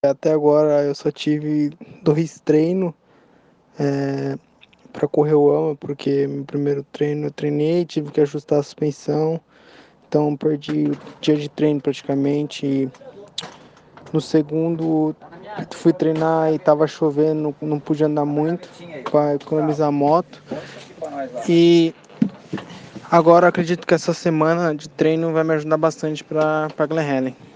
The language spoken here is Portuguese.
Até agora eu só tive 2 treinos para correr o AMA, porque meu primeiro treino eu treinei, tive que ajustar a suspensão, então perdi o dia de treino praticamente. E no segundo fui treinar e tava chovendo, não pude andar muito para economizar a moto. E agora eu acredito que essa semana de treino vai me ajudar bastante para Glen Helen.